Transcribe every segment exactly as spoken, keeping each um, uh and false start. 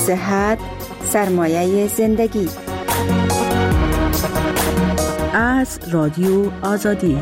صحت سرمایه زندگی. از رادیو آزادی.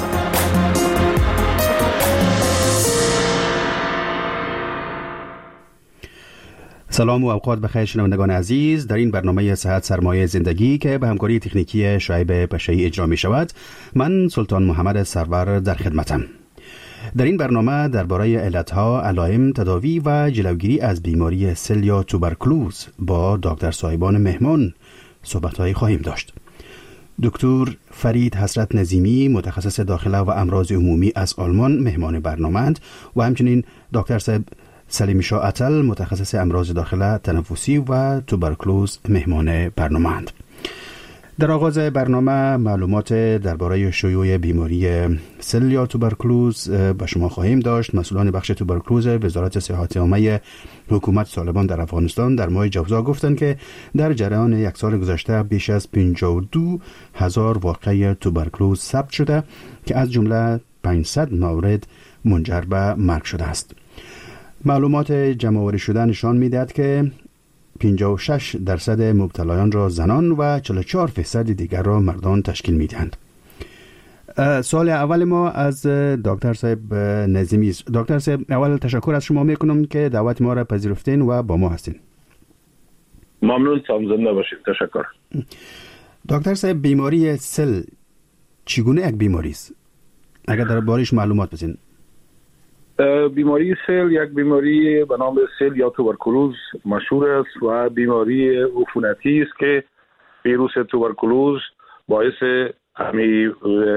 سلام و اوقات بخیر شنوندگان عزیز. در این برنامه صحت سرمایه زندگی که به همکاری تکنیکی شعیب پشه‌ای اجرا می شود، من سلطان محمد سرور در خدمتم. در این برنامه درباره علتها، علائم، تداوی و جلوگیری از بیماری سل یا توبرکلوز با دکتر صاحبان مهمان صحبت‌های خواهیم داشت. دکتر فرید حسرت نظیمی، متخصص داخله و امراض عمومی از آلمان مهمان برنامه‌اند و همچنین دکتر صاحب سلیمی شاه عطل، متخصص امراض داخله، تنفسی و توبرکلوز مهمان برنامه‌اند. در آغاز برنامه معلومات درباره شیوع بیماری سل یا توبرکلوز به شما خواهیم داشت. مسئولان بخش توبرکلوز وزارت صحت عامه حکومت طالبان در افغانستان در ماه جوزا گفتند که در جریان یک سال گذشته بیش از پنجاه و دو هزار واقعه توبرکلوز ثبت شده که از جمله پانصد مورد منجر به مرگ شده است. معلومات جمع‌آوری شده نشان می‌دهد که پنجاه و شش درصد مبتلایان را زنان و چهل و چهار درصد دیگر را مردان تشکیل می‌دهند. سوال اول ما از دکتر صاحب نظیمی است. دکتر صاحب، اول تشکر از شما می‌کنم که دعوت ما را پذیرفتین و با ما هستین. ممنون، سلام، زنده باشید. تشکر. دکتر صاحب، بیماری سل چگونه یک بیماری است؟ اگر درباره‌اش معلومات بدین. بیماری سل یک بیماری به نام سل یا توبرکلوز مشهور است و بیماری عفونتی است که ویروس توبرکلوز باعث همی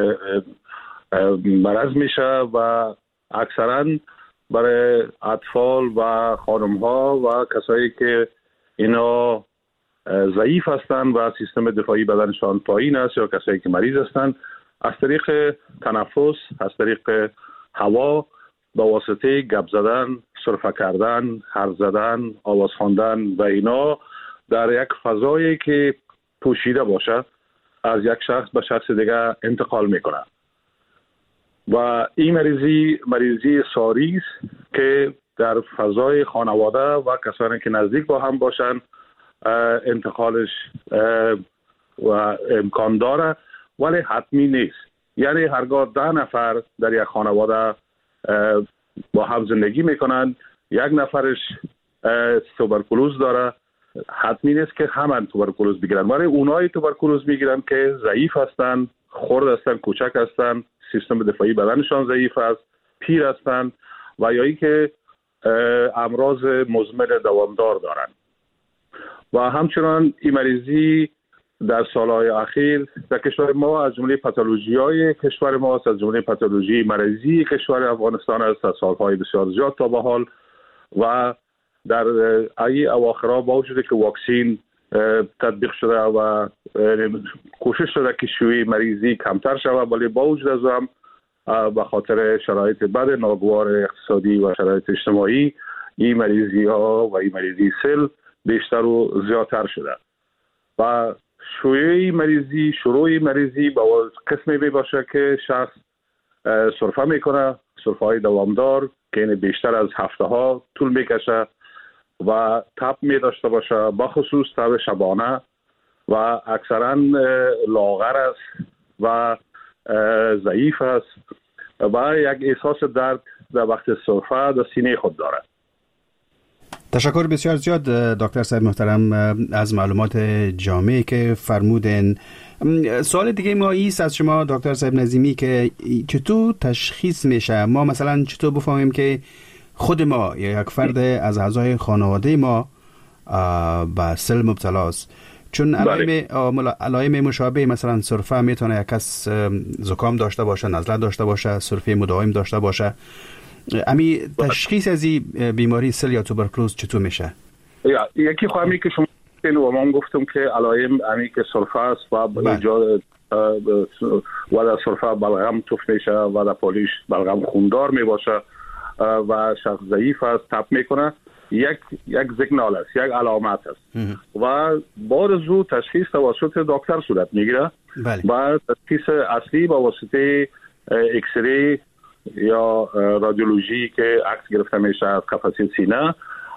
مرض میشه و اکثرا برای اطفال و خانم ها و کسایی که اینا ضعیف هستند و سیستم دفاعی بدنشان پایین است یا کسایی که مریض هستند، از طریق تنفس، از طریق هوا، با واسطه گپ زدن، سرفه کردن، حرف زدن، آواز خواندن و اینا در یک فضایی که پوشیده باشه از یک شخص به شخص دیگه انتقال میکنه و این مریضی مریضی ساری است که در فضای خانواده و کسانی که نزدیک با هم باشن انتقالش و امکان داره، ولی حتمی نیست. یعنی هرگاه ده نفر در یک خانواده با هم زندگی میکنن، یک نفرش توبرکلوز داره، حتمی نیست که همه توبرکلوز بگیرن، ولی اونایی توبرکلوز میگیرن که ضعیف هستن، خرد هستن، کوچک هستن، سیستم دفاعی بدنشان ضعیف است، پیر هستن و یا ای که امراض مزمن دوامدار دارن. و همچنان این مریضی در سالهای اخیر در کشور ما از جمله پاتولوژی‌های کشور ما است، از جمله پاتولوژی مریضی کشور افغانستان است از سالهای بسیار زیاد تا به حال و در ای اواخرها با وجود که واکسین تطبیق شده و کوشش شده که شیوع مریضی کمتر شود، ولی با وجود از هم به خاطر شرایط بد ناگوار اقتصادی و شرایط اجتماعی این مریضی ها و این مریضی سل بیشتر و زیادتر شده و شیوع مریضی شروع مریضی با قسمی می باشه که شخص سرفه میکنه، سرفه های دوامدار که این بیشتر از هفته ها طول میکشه و تب می داشته باشه، بخصوص تب شبانه و اکثرا لاغر است و ضعیف است و یک احساس درد در وقت سرفه در سینه خود دارد. تشکر بسیار زیاد دکتر صاحب محترم از معلومات جامعی که فرمودن. سوال دیگه ما ایست از شما دکتر صاحب نظیمی که چطور تشخیص میشه، ما مثلا چطور بفهمیم که خود ما یا یک فرد از اعضای خانواده ما به سل مبتلاست؟ چون علائم علائم مشابه مثلا سرفه میتونه یک کس زکام داشته باشه، نزله داشته باشه، سرفه مداوم داشته باشه. امی تشخیص از این بیماری سل یا توبرکلوز چطور میشه؟ یکی خواهمی که شما و من گفتم که علائم امی که سرفه است و ایجاد و در سرفه بلغم توف میشه و در پالیش بلغم خوندار میباشه و شخص ضعیف است، تب میکنه، یک یک سیگنال است، یک علامت است و بعد از او تشخیص توسط دکتر صورت میگیره و تشخیص اصلی با واسطه اکسری یا رادیولوژی که عکس گرفته میشه از قفسه سینه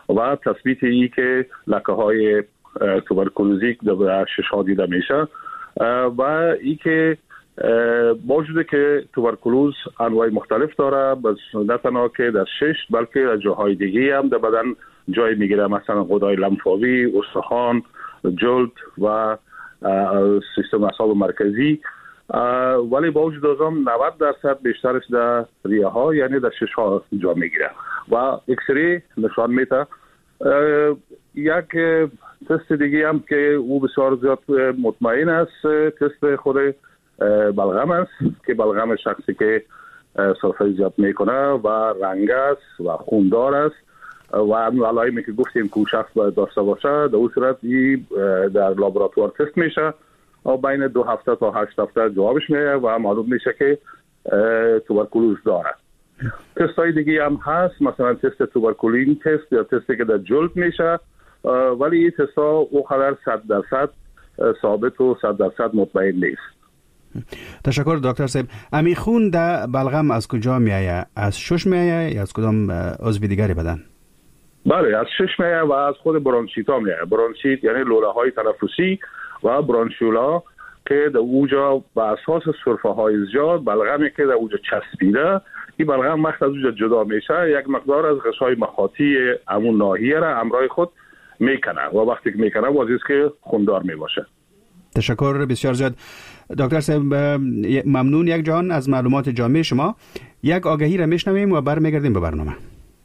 و تثبیت ای که لکه های توبرکلوزی در شش ها دیده میشه و ای که موجوده که توبرکلوز انواع مختلف داره، بس نه تنها که در شش بلکه در جاهای دیگه هم در بدن جای میگیره، مثلا غدای لمفاوی، استخوان، جلد و سیستم اعصاب مرکزی. ولی با وجود از آن نود درصد بیشترش در ریه ها یعنی در شش ها جا میگیره و اکسری نشان میده. یک تست دیگه هم که او بسیار زیاد مطمئن است تست خود بلغم است که بلغم شخصی که صرفه زیاد میکنه و رنگ است و خوندار است و علائمی که گفتیم که شخص باید داشته باشه، در اون صورت در لابراتوار تست میشه و بین دو هفته تا هشت هفته جوابش میاد و معلوم میشه که توبرکلوز داره. تست های دیگه هم هست، مثلا تست توبرکولین تست یا تستی که در جلد میشه، ولی این تست ها او قدر صد درصد ثابت و صد درصد مطمئن نیست. تشکر دکتر صاحب. امی خون در بلغم از کجا میایه؟ از شش میایه یا از کدام عضو دیگری بدن؟ بله، از شش میایه و از خود برانشیت ها میایه. برانشیت یعنی لوله های تنفسی و برانشولا که در اوجا به اساس سرفه های زیاد بلغمی که در اوجا چسبیده، این بلغم وقت از اوجا جدا میشه، یک مقدار از غشای مخاطی همون ناحیه را همراه خود میکنه و وقتی که میکنه واضح است که خوندار میباشه. تشکر بسیار زیاد دکتر صاحب. ممنون یک جان از معلومات جامع شما. یک آگهی را میشنویم و برمیگردیم به برنامه.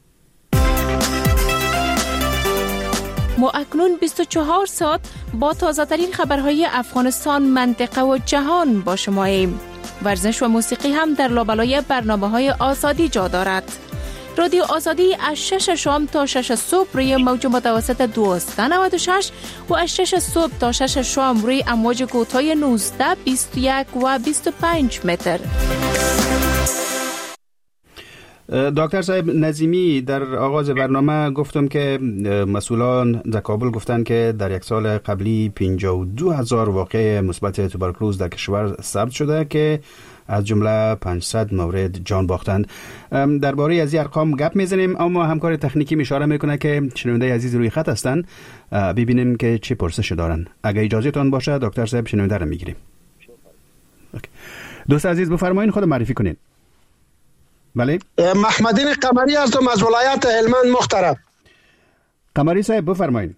ما اکنون بیست و چهار ساعت با تازه ترین خبرهای افغانستان، منطقه و جهان با شماییم. ورزش و موسیقی هم در لابلای برنامه‌های آزادی جا دارد. رادیو آزادی از شش شام تا شش صبح روی موج متوسط دویست و نود و شش و از شش صبح تا شش شام روی امواج کوتاه نوزده، بیست و یک و بیست و پنج متر. دکتر صاحب نظیمی، در آغاز برنامه گفتم که مسئولان در کابل گفتن که در یک سال قبلی پنجاه و دو هزار واقعه مثبت توبرکلوز در کشور ثبت شده که از جمله پانصد مورد جان باختند. درباره از این ارقام گپ میزنیم، اما همکار تکنیکی اشاره میکنه که شنونده عزیز روی خط هستند. ببینیم که چه پرسش دارن. اگه اجازه تان باشه دکتر صاحب شنونده رو میگیریم. دوست عزیز بفرمایید، خود معرفی کنید. بله، محمدین قمری هستم از ولایت هلمند محترم. قمری صاحب بفرمایید.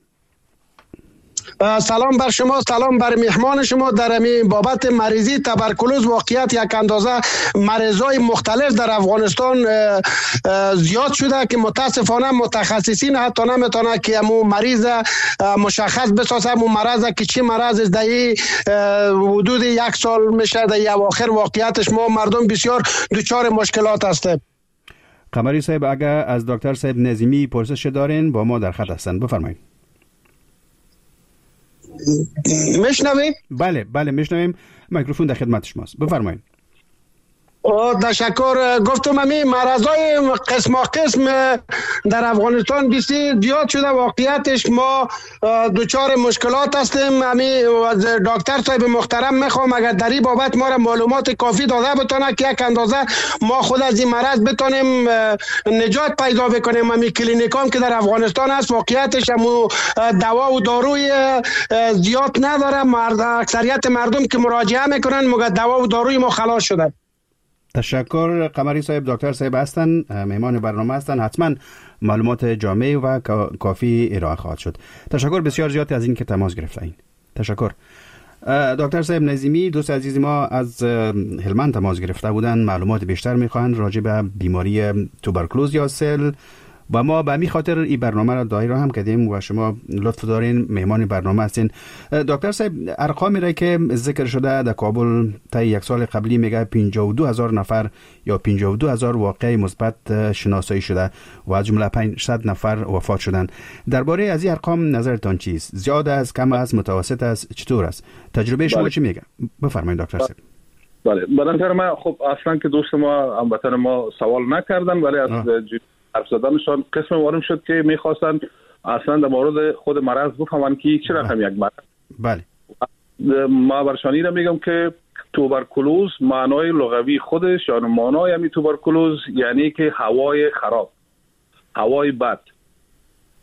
سلام بر شما، سلام بر مهمان شما. در امی بابت مریضی توبرکلوز واقعیت یک اندازه مریضای مختلف در افغانستان زیاد شده که متاسفانه متخصصین حتی نمیتونه که امو مریض مشخص بسازه امو مرض که چی مرض است. در حدود یک سال میشه در اواخر واقعیتش ما مردم بسیار دچار مشکلات هستیم. قمری صاحب اگر از دکتر صاحب نظیمی پرسش دارین با ما در خط هستن، بفرمایید. میشنوید؟ بله بله میشنویم، میکروفون در خدمت شماست، بفرمایید. تشکر. گفتم امی مرضای قسم قسم در افغانستان بسیار زیاد شده. واقعیتش ما دوچار مشکلات هستیم. امی دکتر صاحب محترم میخوام اگر در این بابت ما را معلومات کافی داده بتونه که یک اندازه ما خود از این مرض بتونیم نجات پیدا بکنیم. امی کلینیکام که در افغانستان هست واقعیتش امو دوا و داروی زیاد نداره. مرد اکثریت مردم که مراجعه میکنن مگه دوا و داروی ما خلاص شده. تشکر قمری صاحب. دکتر صاحب هستن، مهمان برنامه هستن، حتما معلومات جامع و کافی ارائه خواهد شد. تشکر بسیار زیاد از این که تماس گرفتین. تشکر. دکتر صاحب نظیمی دوست عزیز ما از هلمند تماس گرفته بودن، معلومات بیشتر میخوان راجع به بیماری توبرکلوز یا سل و ما به همین خاطر این برنامه را دایر هم کردیم و شما لطف دارین مهمان برنامه هستین. دکتر صاحب ارقامی را که ذکر شده در کابل تا یک سال قبلی میگه پنجاه و دو هزار نفر یا پنجاه و دو هزار واقعه مثبت شناسایی شده و از جمله پانصد نفر وفات شدن. درباره از این ارقام نظرتان چیست؟ زیاد است، کم است، متوسط است، چطور است؟ تجربه شما چی میگه؟ بفرمایید دکتر صاحب. بله، به نظر من خب اصلا که دوست ما هموطن ما سوال نکردن ولی از حرف زدنشان قسم وارم شد که میخواستن اصلا در مورد خود مرض بفهمن که چه رقم یک مرض. بله. ما برشانی را میگم که توبرکلوز معنای لغوی خودش یا معنای همی توبرکلوز یعنی که هوای خراب، هوای بد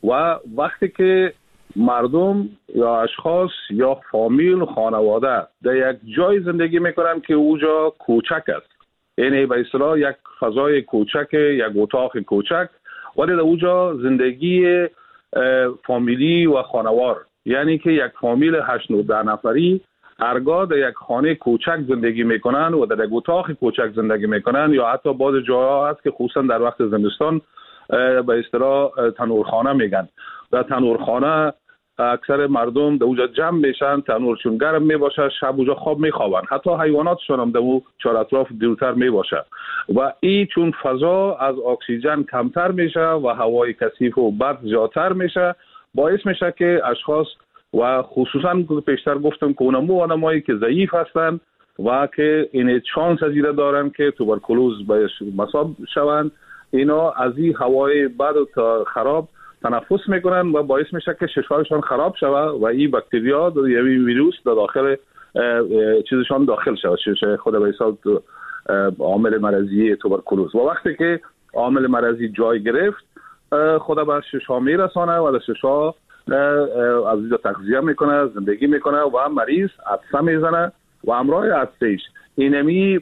و وقتی که مردم یا اشخاص یا فامیل خانواده در یک جای زندگی میکنن که اوجا کوچک است، یعنی به اصطلاح یک فضای کوچک، یک اتاق کوچک، ولی در اوجا زندگی فامیلی و خانوار، یعنی که یک فامیل هشت نه ده نفری هرگاه در یک خانه کوچک زندگی میکنن و در یک اتاق کوچک زندگی میکنن، یا حتی بعض جاها هست که خصوصا در وقت زمستان به اصطلاح تنورخانه میگن. در تنورخانه اکثر مردم در اونجا جمع میشن، تنورشون گرم میباشه، شب اونجا خواب میخوابن، حتی حیواناتشون هم در اون چهار اطراف دورتر میباشه و این چون فضا از اکسیژن کمتر میشه و هوای کثیف و بد زیادتر میشه، باعث میشه که اشخاص و خصوصا پیشتر گفتم که اونمو آدمایی که ضعیف هستن و که این چانس ازیده دارن که توبرکلوز باعث مصاب شوند، اینا از این هوای بد و خراب تنفس میکنن و باعث میشه که ششمشان خراب شود و این باکتریا یا این ویروس در داخل چیزشان داخل شود، شش خود به حساب عامل مرضی توبرکلوز. و وقتی که عامل مرضی جای گرفت خود به ششا میرسانه و در ششا از اینجا تغذیه میکنه، زندگی میکنه و مریض عطسه میزنه و همراه عطسه‌اش اینمی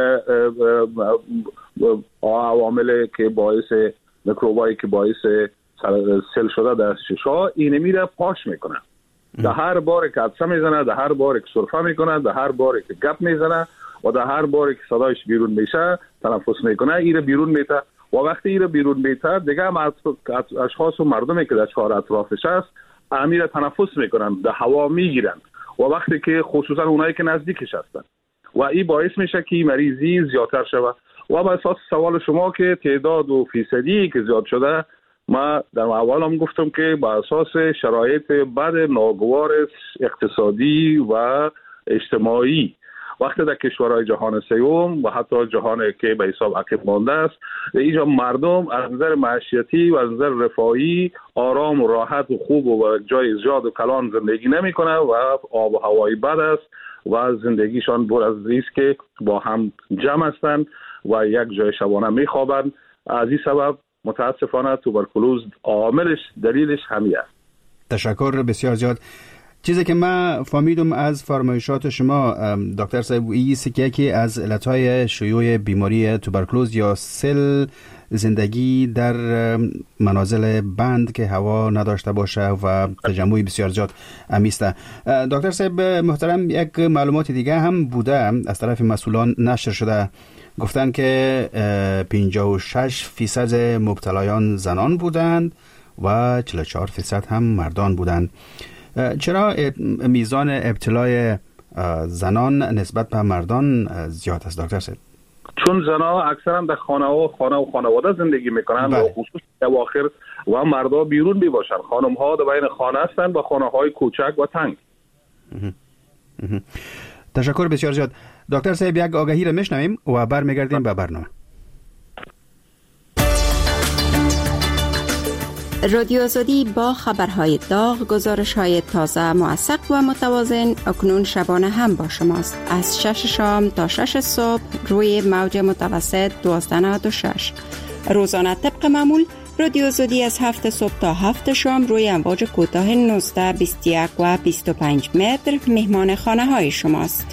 عوامل که باعث میکروبایی که باعث سل شده در ششا اینمی را پاش میکنه. در هر بار که عطسه میزنه، در هر بار که سرفه میکنه، در هر بار که گپ میزنه و در هر بار که صدایش بیرون میشه تنفس میکنه، این بیرون میته و وقتی این بیرون میته دیگه هم اشخاص و مردمی که در چهار اطرافش هست امیر تنفس میکنن، در هوا میگیرن و وقتی که خصوصا اونایی که نزدیکش هستن و این باعث میشه که مریضی زیادتر شود. و به اساس سوال شما که تعداد و فیصدی که زیاد شده، ما در اول هم گفتم که با اساس شرایط بد ناگوار اقتصادی و اجتماعی وقتی در کشورهای جهان سوم و حتی جهان که به حساب عقب مانده است، اینجا مردم از نظر معیشتی و از نظر رفاهی آرام و راحت و خوب و جای زیاد و کلان زندگی نمیکنه و آب و هوای بد است و زندگیشان پر از ریسک که با هم جمع هستند و یک جای شبانه میخوابند. از این سبب متاسفانه توبرکلوز عاملش دلیلش همین است. تشکر بسیار زیاد. چیزی که من فهمیدم از فرمایشات شما دکتر صاحب ایست که یکی از علتهای شیوع بیماری توبرکلوز یا سل زندگی در منازل بند که هوا نداشته باشه و تجمع بسیار زیاد امیسته. دکتر صاحب محترم، یک معلومات دیگه هم بوده از طرف مسئولان نشر شده، گفتن که پنجاه و شش فیصد مبتلایان زنان بودند و چهل و چهار فیصد هم مردان بودند. چرا میزان ابتلای زنان نسبت به مردان زیاد است دکتر صاحب؟ چون زنها اکثرا در خانه و خانه و خانواده زندگی میکنن و خصوص اواخر و مردا بیرون میباشن. خانم ها در بین خانه هستن با خانه های کوچک و تنگ. تشکر بسیار زیاد. دکتر صاحب یک آگهی را میشنویم و برمیگردیم به برنامه. رادیو آزادی با خبرهای داغ، گزارش‌های تازه، موثق و متوازن اکنون شبانه هم با شماست. از شش شام تا شش صبح روی موج متوسط دوازده نود و شش. روزانه طبق معمول رادیو آزادی از هفت صبح تا هفت شام روی امواج کوتاه نوزده، بیست و یک و بیست و پنج متر مهمان خانه های شماست.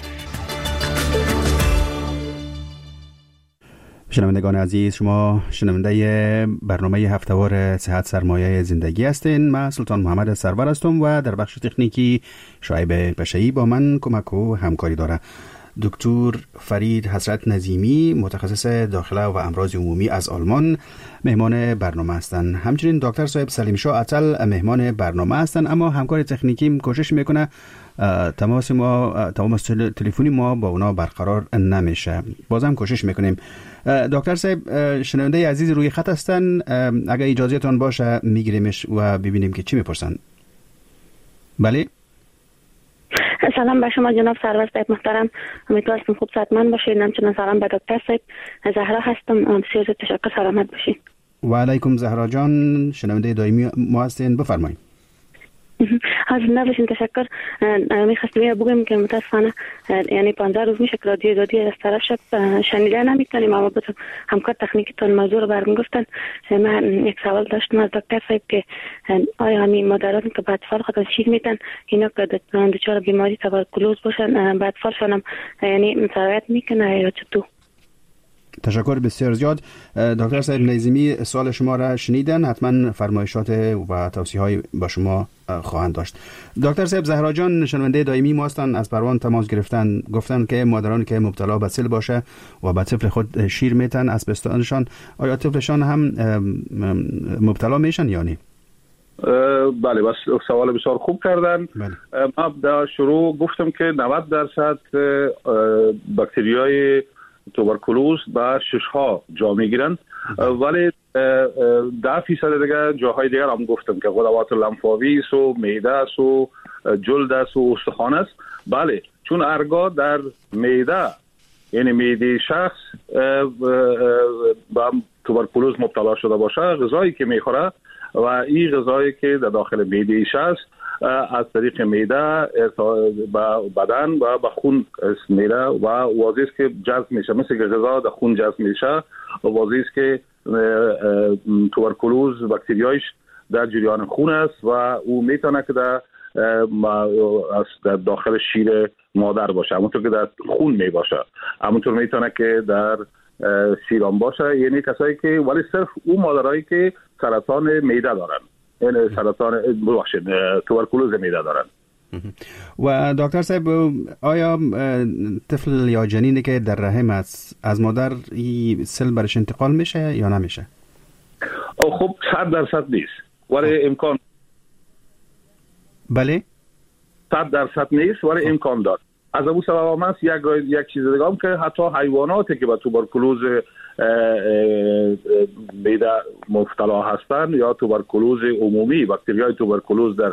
شنوندگان عزیز، شما شنونده برنامه هفتهوار صحت سرمایه زندگی هستین. من سلطان محمد سرور هستم و در بخش تکنیکی شعیب بشایی با من کمک و همکاری داره. دکتر فرید حضرت نظیمی متخصص داخله و امراض عمومی از آلمان مهمان برنامه هستند. همچنین دکتر صاحب سلیم شاه عطل مهمان برنامه هستند، اما همکار تکنیکی کوشش میکنه تماس ما تماس تلفنی ما با اونا برقرار نمیشه. بازم کوشش میکنیم. دکتر صاحب شنونده عزیز روی خط هستن، اگر اجازهتون باشه میگیریمش و ببینیم که چی میپرسن. بله. سلام به شما جناب سرور صاحب محترم، امیدوارم خوب صحتمند باشید. همچنین سلام به دکتر صاحب. زهرا هستم. بسیار تشکر، سلامت باشید. و علیکم زهرا جان، شنونده دائمی ما هستین، بفرمایید. از نباشین تشکر. میخواستم بگم که متاسفانه یعنی پانزده روز میشه که رادیو دادی از طرف شب شنیده نمیتونیم، اما بتون همکار تکنیکتون موضوع رو برمی گفتن. من یک سوال داشتم از دکتر صاحب که آیا همین مادرانی که بعد فال خود شیر میتن اینا که دچار بیماری توبرکولوز باشن بعد فالشان هم یعنی سرایت میکنه یا چطور؟ تشکر بسیار زیاد. دکتر صاحب نظیمی سوال شما را شنیدن، حتما فرمایشات و توصیه های با شما خواهند داشت. دکتر صاحب زهرا جان شنونده دائمی ما هستند، از پروان تماس گرفتن، گفتن که مادرانی که مبتلا به سل باشه و به طفل خود شیر میتن از پستانشان، آیا طفلشان هم مبتلا میشن یا نه؟ بله، بس سوال بسیار خوب کردن. بله. من در شروع گفتم که نود درصد باکتریای توبرکولوز با شش ها جا میگیرن، ولی ده فیصد دیگه جاهای دیگر هم گفتم که غدوات لنفاوی است و معده است و جلد است و استخوان است. بله، چون ارگا در معده یعنی معده شخص با توبرکولوز مبتلا شده باشه، غذایی که میخوره و این غذایی که در داخل معده شخص از طریق معده به بدن و به خون میره و واضح است که جذب میشه، مثل که غذا در خون جذب میشه، واضح است که توبرکولوز باکتریایش در جریان خون است و او میتونه که در در داخل شیر مادر باشه، همونطور که در خون می باشه، همونطور میتونه که در سیرام باشه. یعنی کسایی که ولی صرف او مادرایی که سرطان معده دارن، یعنی سرطان ببخشید توبرکولوز معده دارن. و دکتر صاحب آیا طفل یا جنینی که در رحم است از مادر این سل برش انتقال میشه یا نمیشه؟ خب صد درصد نیست، ولی امکان بله صد درصد نیست ولی امکان داره. از ابو سبب هم هست یک یک چیز دیگه هم که حتی حیواناتی که با توبرکولوز معده مبتلا هستند یا توبرکولوز عمومی، باکتریای توبرکولوز در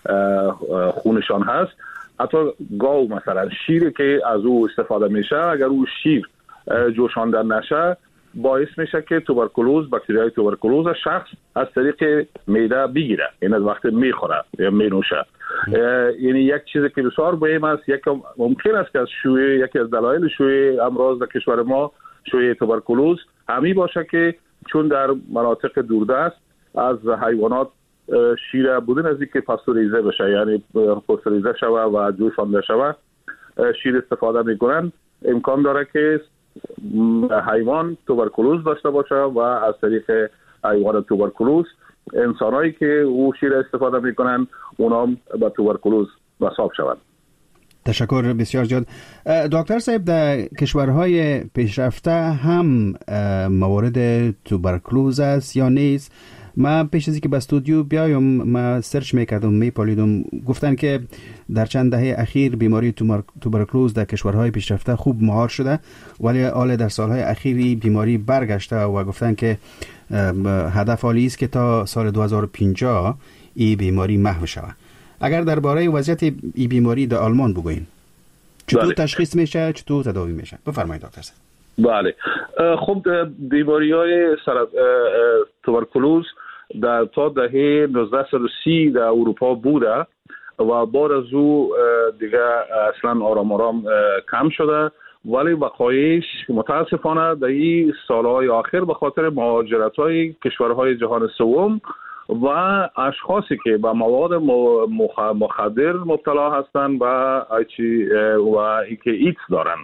خونشان هست، حتی گاو مثلا شیری که از او استفاده میشه، اگر او شیر جوشانده نشه باعث میشه که توبرکولوز، باکتریای توبرکولوز شخص از طریق معده بگیره، این از وقت میخوره یا مینوشه. یعنی یک چیزی که بسیار مهم است، یک ممکن است که از شیوع یکی از دلایل شیوع امراض در کشور ما شیوع توبرکولوز همی باشه که چون در مناطق دوردست از حیوانات شیر بودن از اینکه پاستوریزه بشه، یعنی پاستوریزه شوه و جوشانده شوه شیر استفاده میکنن، امکان داره که حیوان توبرکولوز داشته باشه و از طریق حیوان توبرکولوز انسانایی که او شیر استفاده میکنن اونا با توبرکولوز مصاب شوند. تشکر بسیار زیاد. دکتر صاحب در کشورهای پیشرفته هم موارد توبرکولوز است یا نیست؟ ما پیش از اینکه به استودیو بیایم ما سرچ میکردم میپالیدم، گفتن که در چند دهه اخیر بیماری توبرکولوز در کشورهای پیشرفته خوب مهار شده، ولی حال در سالهای اخیری بیماری برگشته و گفتن که هدف عالی است که تا سال دو هزار و پنجاه این بیماری محو شود. اگر درباره وضعیت این بیماری در آلمان بگوین چطور بله. تشخیص میشه، چطور تداوی میشه؟ بفرمایید دکتر صاحب. بله، خب بیماری‌های توبرکولوز در تا دهه نوزده و سی در اروپا بوده و بعد از او دیگه اصلا آرام آرام کم شده، ولی وقایعش متاسفانه در این سالهای آخر به خاطر مهاجرت‌های کشورهای جهان سوم و اشخاصی که به مواد مخدر مبتلا هستند و و اینکه ایدز دارن،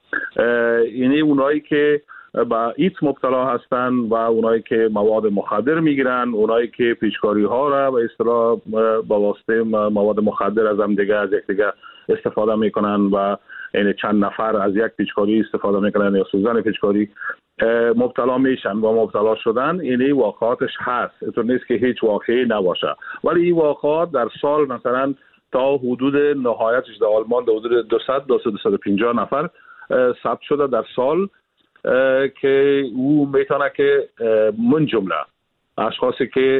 یعنی اونایی که با ایدز مبتلا هستند و اونایی که مواد مخدر میگیرن، اونایی که پیچکاری ها را به اصطلاح با واسطه مواد مخدر از هم دیگه از یک دیگه استفاده میکنن و یعنی چند نفر از یک پیچکاری استفاده میکنن یا سوزن پیچکاری مبتلا میشن و مبتلا شدن. یعنی واقعاتش هست، اینطور نیست که هیچ واقعی نباشه، ولی این واقعات در سال مثلا تا حدود نهایتش در آلمان در حدود دویست تا دویست و پنجاه نفر ثبت شده در سال که او میتونه که من جمله اشخاصی که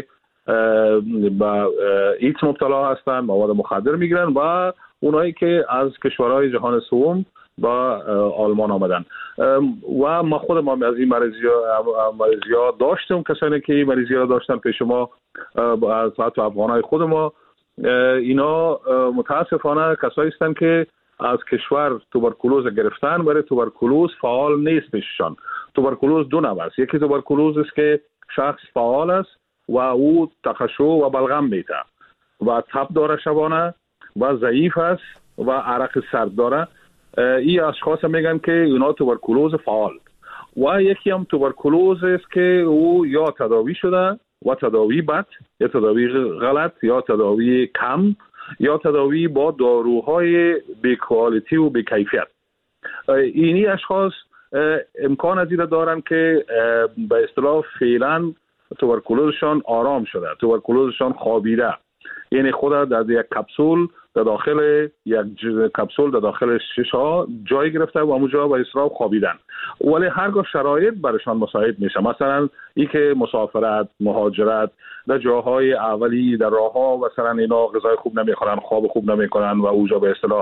با ایدز مبتلا هستن، مواد مخدر میگیرن و اونایی که از کشورهای جهان سوم با آلمان آمدن. و ما خودم هم از این مریضی ها داشتم، کسانی که این مریضی ها داشتن پیش ما از حتی افغانای خود ما اینا متاسفانه کسایی هستند که از کشور توبرکولوز گرفتن، برای توبرکولوز فعال نیستشان. توبرکولوز دو نوع است. یکی توبرکولوز است که شخص فعال است و او تخشع و بلغم میته و تب داره شبانه و ضعیف است و عرق سرد داره. این اشخاص میگن که اینا توبرکولوز فعال. و یکی هم توبرکولوز است که او یا تداوی شده و تداوی بد، یا تداوی غلط، یا تداوی کم، یا تداوی با داروهای بی‌کوالیتی و بی‌کیفیت. اینی اشخاص امکان از این دارن که به اصطلاح فعلا توبرکولوزشان آرام شده، توبرکولوزشان خوابیده، یعنی خود در یک کپسول در داخل یک کپسول در داخل شیشه جای گرفته و اونجا به اصطلاح خوابیدن. ولی هرگاه شرایط برشان مساعد میشه، مثلا این که مسافرت، مهاجرت در جاهای اولی در راهها مثلا اینا غذای خوب نمیخورن، خواب خوب نمیکنن و اونجا به اصطلاح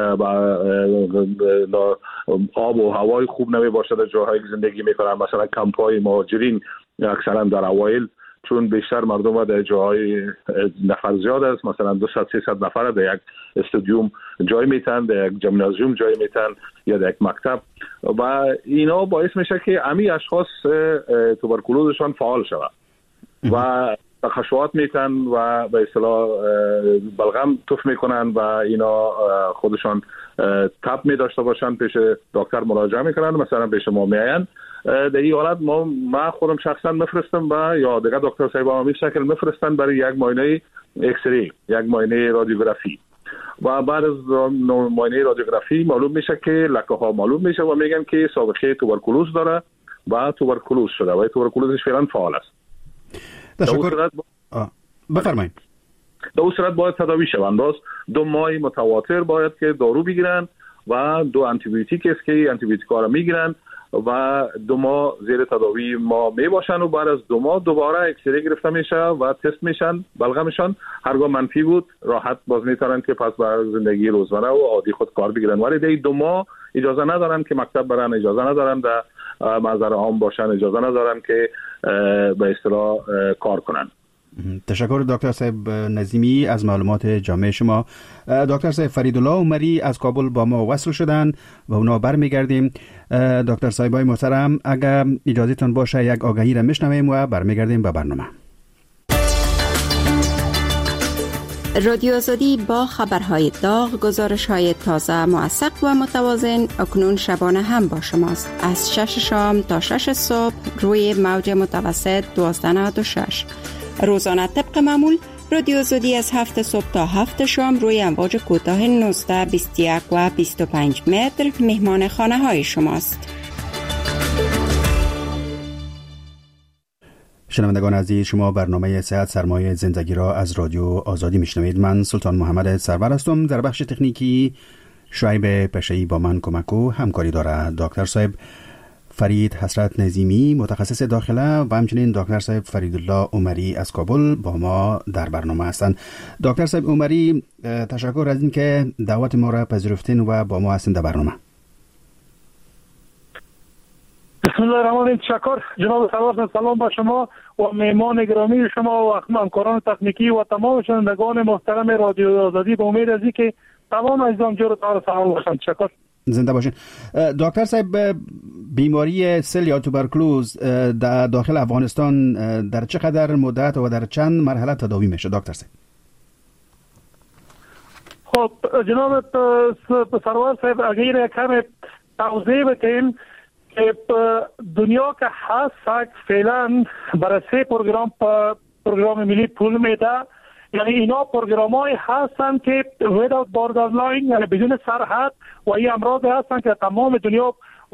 آب و هوای خوب نمی باشه در جاهایی که زندگی میکنن، مثلا کمپ‌های مهاجرین اکثرا در اوایل چون بیشتر مردم در جاهای نفر زیاد است، مثلا دو صد سه صد نفر در یک استادیوم جای میتن، در یک جیمنازیوم جای میتن یا در یک مکتب و اینا باعث میشه که امی اشخاص توبرکولوزشان فعال شود و تخشعات میتن و به اصطلاح بلغم تف میکنن و اینا خودشان تب می داشته باشن، پیش دکتر مراجعه میکنن، مثلا پیش ما میاین. در این حالت ما ما خودم شخصا میفرستم و یا دیگه دکتر صاحب هم شکل میفرستن برای یک معاینه ایکس ری، یک معاینه رادیوگرافی و بعد از معاینه رادیوگرافی معلوم میشه که لکه ها معلوم میشه و میگن که سابقه توبرکولوز داره و توبرکولوز شده و توبرکولوزش فعلا فعال است. تشکر. بفرمایید. در اون صورت باید تداوی شوند. باز دو ماه متواتر باید که دارو بگیرن و دو آنتی بیوتیک است که آنتی بیوتیکا را میگیرن و دو ماه زیر تداوی ما می باشن و بعد از دو ماه دوباره ایکس ری گرفته میشه و تست میشن. بلغمشان هرگاه منفی بود راحت باز میتونن که پس بر زندگی روزانه و عادی خود کار بگیرن. ولی در دو ماه اجازه ندارن که مکتب برن، اجازه ندارن در محضر عام باشن، اجازه ندارن که به اصطلاح کار کنن. تشکر دکتر صاحب نظیمی از معلومات جامع شما. دکتر صاحب فریدالله عمری از کابل با ما وصل شدن و اونا برمیگردیم. دکتر صاحبای محترم اگر اجازهتون باشه یک آگهی را میشنویم و برمیگردیم به برنامه. رادیو آزادی با خبرهای داغ، گزارش‌های تازه، موثق و متوازن اکنون شبانه هم با شماست. از شش شام تا شش صبح روی موج متوسط دوازده نود و شش. روزانه طبق معمول رادیو آزادی از هفت صبح تا هفت شام روی امواج کوتاه نوزده، بیست و یک و بیست و پنج متر مهمان خانه های شماست. شنوندگان عزیز، شما برنامه صحت سرمایه زندگی را از رادیو آزادی میشنوید. من سلطان محمد سرور هستم. در بخش تکنیکی شعیب پشه‌ای با من کمک و همکاری دارد. دکتر صاحب فرید حسرت نظیمی متخصص داخله و همچنین دکتر صاحب فریدالله عمری از کابل با ما در برنامه هستند. دکتر صاحب عمری، تشکر از این که دعوت ما را پذیرفتین و با ما هستین در برنامه. بسم الله الرحمن الرحیم. تشکر جناب سرور، سلام به شما و مهمان گرامی شما و همکاران تکنیکی و تمام شنوندگان محترم رادیو آزادی. به امید از اینکه تمام عزیزان جور و سلام باشند. تشکر. زنده باشین. دکتر صاحب، بیماری سل یا توبرکلوز در داخل افغانستان در چقدر مدت و در چند مرحله تداوی میشه دکتر صاحب؟ خب جناب سرور صاحب، اگر کم توضیح بدیم که دنیا که هست فعلا برای سه پروگرام پروگرام ملی پول میده، یعنی اینا پروگرام های هستن که without borderline یعنی بدون سرحد و این امراض هستن که تمام دنیا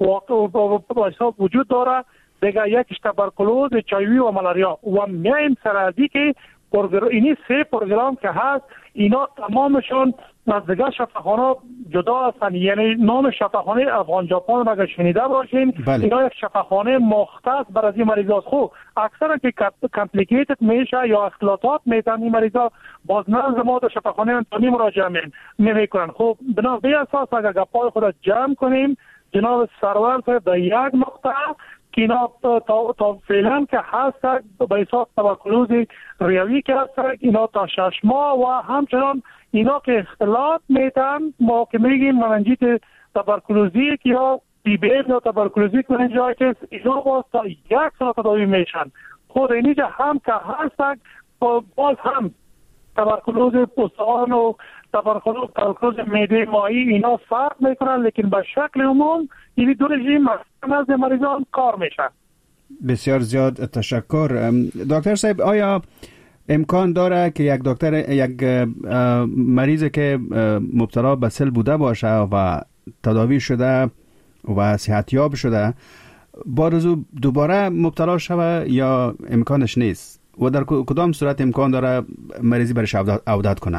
وجود داره. دیگه یکیش توبرکلوز، اچ آی وی و ملاریا و میایم سر ازی که اینی سه پروگرام که هست اینا تمامشون از دیگه شفاخانه جدا هستن. یعنی نام شفاخانه افغان ژاپن را اگر شنیده باشین، بله. اینا یک شفاخانه مختص برای این مریضا. خب اکثرا که کامپلیکیتد میشه یا اختلاطات میتن این مریضا، باز نزد ما در شفاخانه انتونی مراجعه نمیکنن. خب بنا به اساس اگر گپای خود جمع کنیم جناب سرور صاحب، در یک نقطه که اینا تا, تا فعلا که هست به حساب تبرکلوز ریوی که هست اینا تا شش ماه و همچنان اینا که اختلاط میتن ما که میگیم مننجیت تبرکلوزی که یا بی بی ام یا تبرکلوزی مننجایتیس اینا باز تا یک سال تداوی میشن. خود اینجا هم که هست باز هم تبرکلوز پستان و تبرکلوز تبرکلوز معده مایی اینا فرق میکنن، لیکن به شکل عموم این دو رژیم از مریضان کار میشه. بسیار زیاد تشکر. دکتر صاحب، آیا امکان داره که یک دکتر یک مریض که مبتلا به سل بوده باشه و تداوی شده و صحتیاب شده بعد دوباره مبتلا شوه یا امکانش نیست و در کدام صورت امکان داره مریضی برش عودت کنه؟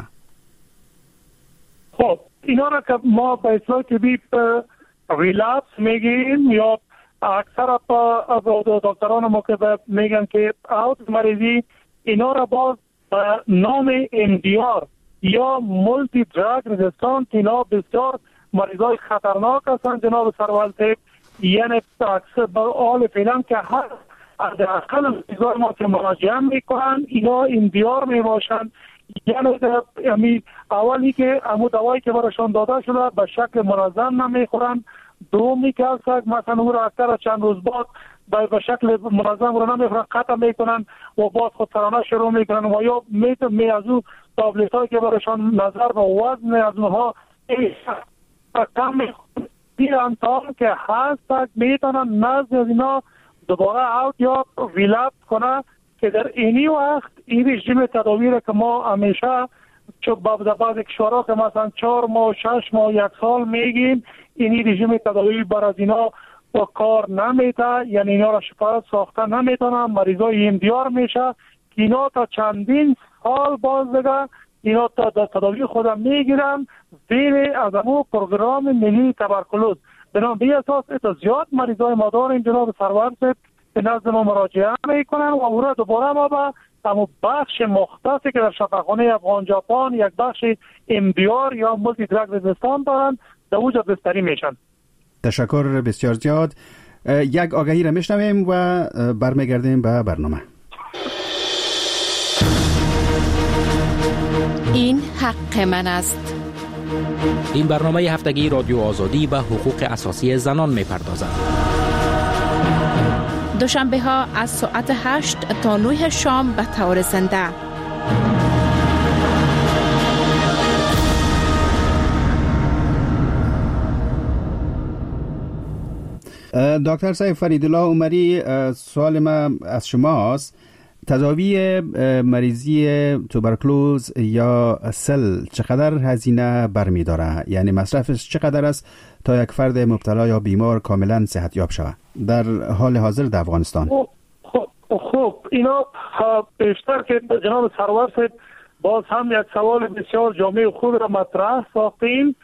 خب اینا را که ما به اصطلاح طبی ریلپس میگیم یا اکثر دکتران ما که میگن که اوت مریضی، اینا را باز نام ام دی آر یا مولتی دراگ رزیستانت، اینا بسیار مریضای خطرناک هستند جناب سرور صاحب. یعنی اکثر با آل فعلا که هست در اقل مریضای ما که مراجعه میکنن اینا ام دی آر میباشند. یعنی اولی که امو دوایی که براشان داده شده به شکل منظم نمیخورن، دومی که هست مثلا او را اکثر چند روز بعد به شکل منظم رو نمیخورن، قطع میکنن و باز خود سرانه شروع میکنن و یا میتون می از او تابلیت هایی که براشان نظر به وزن از اونها کم میخورن دیرن تا که هست میتونن نزد از اینا دوباره اوت یا ریلپس کنه که در اینی وقت این رژیم تداوی را که ما همیشه چون در بعض کشورها که مثلا چهار ماه شش ماه یک سال میگیم اینی رژیم تداوی بر از اینا با کار نمیده، یعنی اینا را شفایت ساخته نمیتونن، مریضای ام دی آر میشه که اینا تا چندین سال باز دیگه اینا تا تداوی خودم میگیرن زیر از امو پروگرام ملی تبرکلوز. بنام به اساس تا زیاد مریضای ما داریم جناب سرور صاحب به نزد ما مراجعه میکنن و او را دوباره ما به اما بخش مختصی که در شفاخانه افغان ژاپن یک بخش ام دی آر یا مولتی دراگ رزیستانت دارن در اونجا بستری میشن. تشکر بسیار زیاد. یک آگهی را میشنویم و برمیگردیم به برنامه. این حق من است. این برنامه هفتگی رادیو آزادی به حقوق اساسی زنان میپردازد. دوشنبه ها از ساعت هشت تا نه شام به طور زنده. دکتر صاحب فریدالله عمری، سوال ما از شماست. تداوی مریضی توبرکلوز یا سل چقدر هزینه برمی‌داره؟ یعنی مصرفش چقدر است تا یک فرد مبتلا یا بیمار کاملا صحتیاب شود در حال حاضر در افغانستان؟ خب خب اینا بیشتر که جناب سرور صاحب باز هم یک سوال بسیار جامع خود را مطرح ساختیم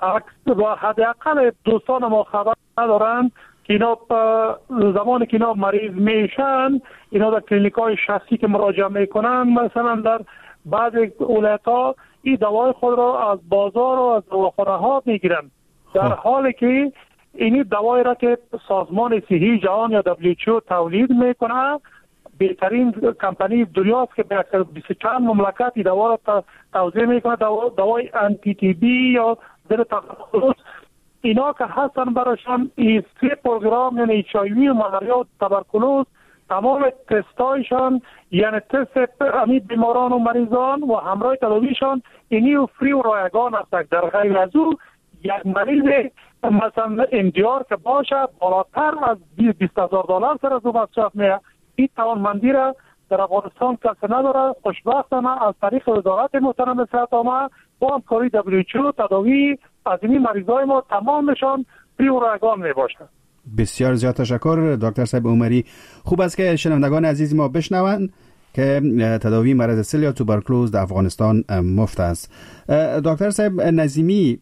و حداقل دوستان ما خبر ندارند که اینا زمانی که اینا مریض میشن اینا در کلینیک های شخصی که مراجعه میکنن مثلا در بعض ولایت ها این دوای خود را از بازار و از دواخانه ها میگیرن، در حالی که این دوای را که سازمان صحی جهان یا دبلیو اچ او تولید میکنه، بهترین کمپانی دنیاست که به بیست و چند مملکت این دوا را توزیع میکنه، دوای انتی تی بی یا ضد تبرکلوز. اینا که هستن براشان این سه پروگرام یعنی اچ آی وی و ملاریا و تبرکلوز تمام تستایشان یعنی تست امی بیماران و مریضان و همراه تداویشان اینی و فری و رایگان هستند. در غیر از او یک مریض مثلا ام دی آر که باشه بالاتر از بیست هزار دلار سر از او مصرف میه، این توانمندی را در افغانستان کسی نداره. خوشبختانه از طریق وزارت محترم صحت عامه با همکاری دبلیو اچ او تداوی از این مریضای ما تمامشان فری و رایگان میباشه. بسیار زیاد تشکر دکتر صاحب عمری. خوب است که شنوندگان عزیز ما بشنوند که تداوی مرض سل یا توبرکلوز در افغانستان مفت است. دکتر صاحب نظیمی،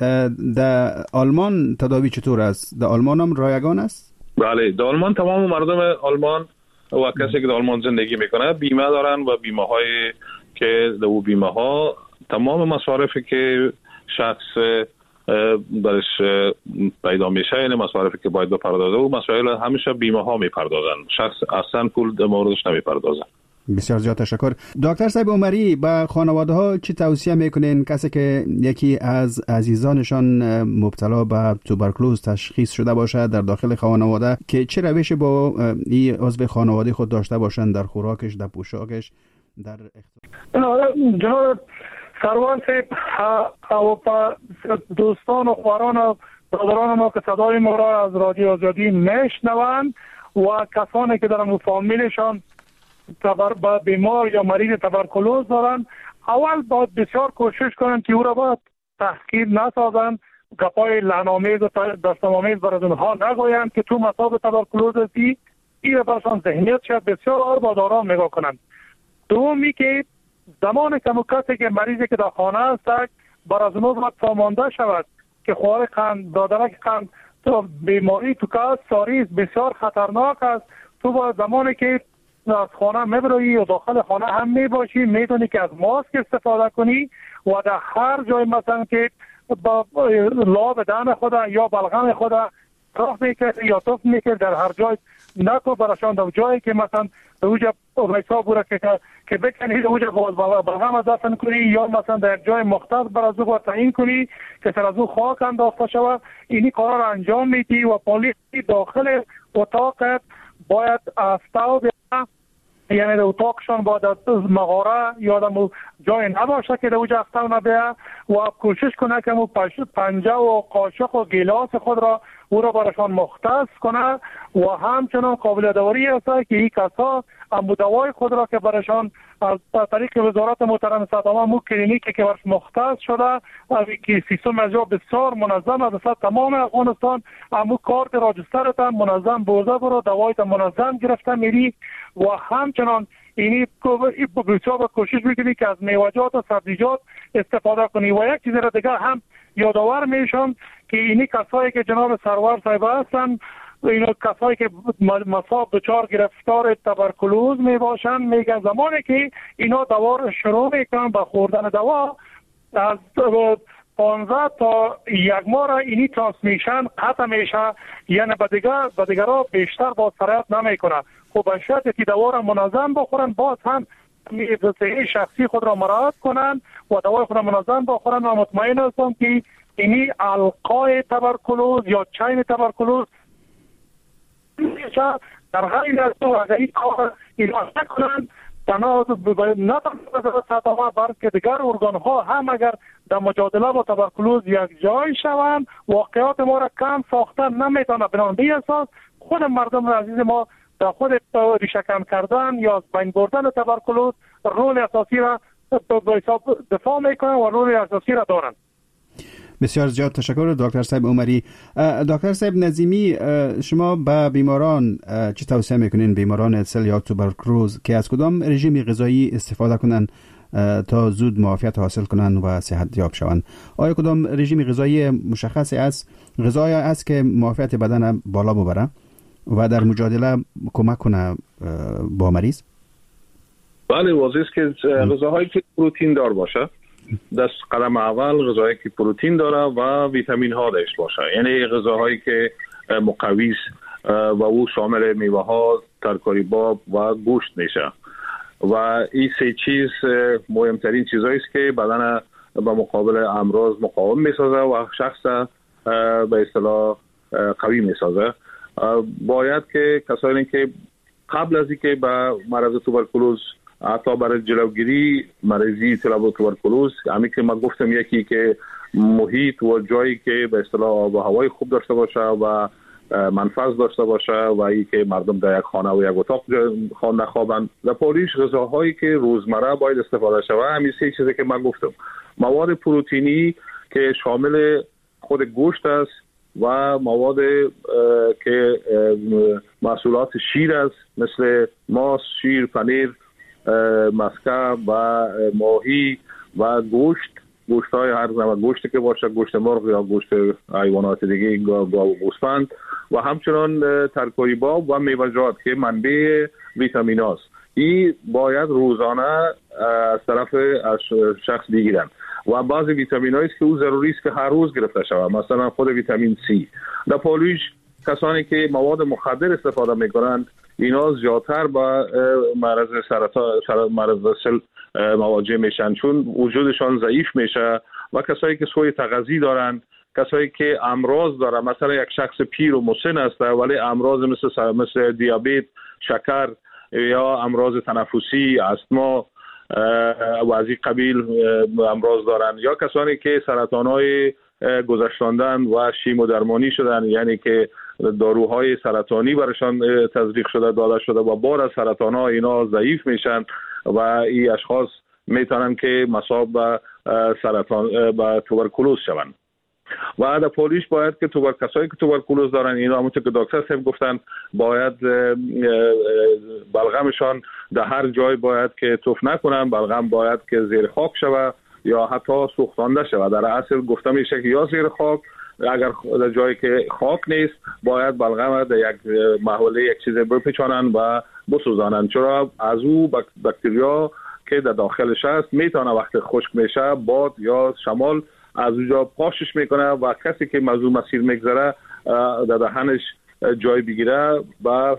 در آلمان تداوی چطور است؟ در آلمان هم رایگان است؟ بله، در آلمان تمام مردم آلمان و کسی که در آلمان زندگی میکنه بیمه دارن و بیمه های که در بیمه ها تمام مصارفی که شخص برش پیدا میشه. یعنی مصارفی که باید بپردازه و مسائل همیشه بیمه ها میپردازن، شخص اصلا پول در موردش نمیپردازه. بسیار زیاد تشکر. دکتر صاحب عمری، به خانواده ها چی توصیه میکنین کسی که یکی از عزیزانشان مبتلا به توبرکلوز تشخیص شده باشه در داخل خانواده که چه روشی با این عضو خانواده خود داشته باشن در خوراکش، در پوشاکش، در جناب سروان صاحب، دوستان و خواران و برادران ما که صدای ما را از رادیو آزادی میشنوند و کسانی که در فامیلشان تبر بیمار یا مریض تبرکلوز دارن، اول باید بسیار کوشش کنن که او را باید تحقیر نسازن، گپای لعن‌آمیز و دست‌آمیز برای اونها نگویند که تو مصاب تبرکلوز هستی. این برشان ذهنیت شد بسیار آرام آرام نگاه کنند. دومی که زمان که کسی که مریضی که در خانه است بر از اونها باید فامانده شود که خوار قند دادنک قند تو بیماری تو که ساریز بسیار خطرناک است. تو باید زمانی که از خانه میبروی و داخل خانه هم میباشی میدونی که از ماسک استفاده کنی و در هر جای مثلا که با لاب دهن خود یا بلغم خود راه میکرد یا توف میکرد در هر جای نکو برشان در جایی که مثلا اوجا ویسا بوره که که بکنی اوجا بلغم دفن کنی یا مثلا در جای مختص بر از او تعیین کنی که سر از او خاک انداخته شود. اینی کار را انجام میدی و پلیس داخل اتاقت باید استاو یعنی در اتاقشان باید از مغاره یا در جای نباشه که در اوجا استاو نبیه و کوشش کنه که مو پنجه و قاشق و گیلاس خود را او را برشان مختص کنه و همچنان قابل دواری است که این کسا امو دوای خود را که برشان از طریق وزارت محترم صدامه مو کلینیکی که برش مختص شده که سیستم از جا بسیار منظم است تمام افغانستان امو کارت راجسترت منظم بوزه برو دوایت منظم گرفته میری و همچنان اینی بسیار کوشش میکنی که از میوجات و سبزیجات استفاده کنی. و یک چیز را دیگر هم یادآور میشم که اینی کسایی که جناب سرور صاحب هستن، اینا کسایی که مصاب دچار گرفتار تبرکلوز میباشن، میگن زمانی که اینا دوا رو شروع میکنن به خوردن دوا از پانزده تا یک ماه را اینی ترانسمیشن قطع میشه، یعنی به دیگر به دیگرها بیشتر با سرایت نمیکنه. خب به شرطی که دوا را منظم بخورن باز هم صحی شخصی خود را مراعات کنن و دوای خود را منظم بخورن و مطمئن هستم که اینی علقای تبرکلوز یا چین تبرکلوز در غیر از تو اگر این کار اینا نکنن تنها نه تنها بلکه دیگر ارگان ها هم اگر در مجادله با تبرکلوز یک جای شوند واقعات ما را کم ساختن نمیتونه. بنابراین به اساس خود مردم عزیز ما در خود ریشه کم کردن یا بین بردن تبرکلوز رول اساسی را به حساب دفاع میکنن و رول اساسی را دارن. بسیار زیاد تشکر دکتر صاحب عمری. دکتر صاحب نظیمی، شما به بیماران چی توصیه میکنین، بیماران سل یا توبرکلوز که از کدام رژیم غذایی استفاده کنن تا زود معافیت حاصل کنن و صحت یاب شوند؟ آیا کدام رژیم غذایی مشخصی است غذایی است که معافیت بدن بالا ببره و در مجادله کمک کنه با مریض؟ بله، واضح است که غذاهایی که پروتئین دار باشه، دست قدم اول غذاهایی که پروتئین داره و ویتامین ها داشته باشه، یعنی غذاهایی که مقوی است و او شامل میوه ها، ترکاری باب و گوشت میشه. و این سه چیز مهمترین چیزایی است که بدن به مقابل امراض مقاوم میسازه و شخص به اصطلاح قوی میسازه. باید که کسانی که قبل از اینکه به مرض توبرکلوز حتی برای جلوگیری مریضی توبرکلوز، همین که من گفتم، یکی که محیط و جایی که به اصطلاح آب و هوای خوب داشته باشه و منفذ داشته باشه و ای که مردم در یک خانه و یک اتاق خانه نخوابند و پولیش غذاهایی که روزمره باید استفاده شود. همین سه چیزی که من گفتم، مواد پروتئینی که شامل خود گوشت است و مواد که محصولات شیر است مثل ماست، شیر، پنیر، مسکه و ماهی و گوشت، گوشت های هر نوع گوشت که باشه، گوشت مرغ یا گوشت حیوانات دیگه، گاو و گوسفند و همچنان ترکاری باب و میوه‌جات که منبع ویتامین است. این باید روزانه از طرف از شخص بگیرن و بعضی ویتامین هایی است که او ضروری است که هر روز گرفته شود، مثلا خود ویتامین سی. در پالویش کسانی که مواد مخدر استفاده میکنند اینا زیادتر با مرض سرطان مرض سل مواجه میشن، چون وجودشان ضعیف میشه. و کسایی که سوء تغذیه دارند، کسایی که امراض دارن، مثلا یک شخص پیر و مسن است ولی امراض مثل مثل دیابت، شکر یا امراض تنفسی، استما و از این قبیل امراض دارن، یا کسانی که سرطان‌های گذشتاندن و شیمو درمانی شدن، یعنی که داروهای سرطانی برشان تزریق شده داده شده و بار از سرطان‌ها اینا ضعیف میشن و این اشخاص میتونن که مصاب به سرطان به توبرکولوز شوند. و در پالیش باید که توبر کسایی که توبرکولوز دارن اینا همونطور که دکتر صاحب گفتن باید بلغمشان در هر جای باید که توف نکنن، بلغم باید که زیر خاک شوه یا حتی سوختانده شوه. در اصل گفته میشه که یا زیر خاک، اگر در جایی که خاک نیست باید بلغم در یک محوله یک چیز بپیچانن و بسوزانن، چرا از او باکتریا که در داخلش هست میتونه وقتی خشک میشه باد یا شمال از اونجا پاشش میکنه و کسی که موضوع مسیر میگذره در دهنش جای بگیره و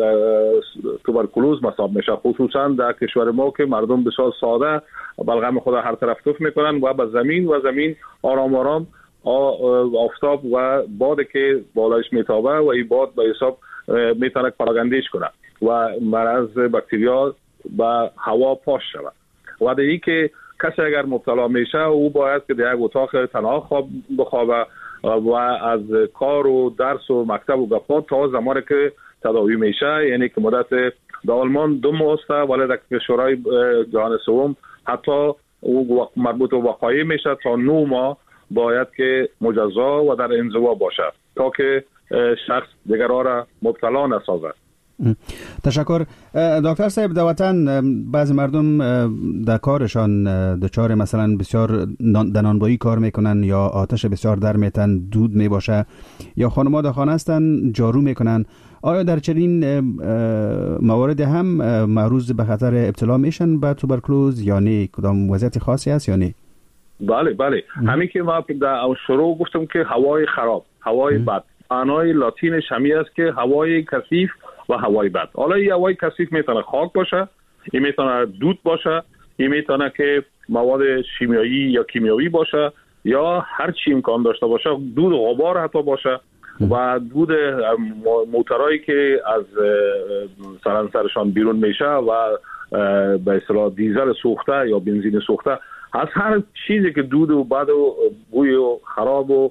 توبرکولوز مصاب میشه. خصوصا در کشور ما که مردم بسیار ساده بلغم خود هر طرف توف میکنن و به زمین و زمین آرام آرام آفتاب و باد که بالایش میتابه و این باد به حساب میتونه پراگندهش کنه و مرض باکتریا به هوا پاش شود. و دیگه که کسی اگر مبتلا میشه او باید که در یک اتاق تنها خواب بخوابه و از کار و درس و مکتب و گپا تا زمانی که تداوی میشه، یعنی که مدت در آلمان دو ماه است ولی در کشورهای جهان سوم حتی او مربوط به وقایع میشه تا نو ماه باید که مجزا و در انزوا باشه تا که شخص دیگرها را مبتلا نسازد. تشکر. دکتر صاحب، در وطن بعضی مردم در کارشان دچار مثلا بسیار دنانبایی کار میکنن یا آتش بسیار در میتن، دود میباشه، یا خانم‌ها در خانه هستن جارو میکنن. آیا در چنین موارد هم معرض به خطر ابتلا میشن به توبرکلوز یا نه؟ کدام وضعیت خاصی هست یا نه؟ بله بله، همین که ما در شروع گفتم که هوای خراب، هوای بد، معنای لاتینش همی است که هوای کثیف و هوای بد. حالا این هوای کثیف میتونه خاک باشه، این میتونه دود باشه، این میتونه که مواد شیمیایی یا کیمیایی باشه یا هر چی امکان داشته باشه، دود و غبار حتی باشه و دود موتورایی که از سرانسرشان بیرون میشه و به اصطلاح دیزل سوخته یا بنزین سوخته، از هر چیزی که دود و بد و بوی و خراب و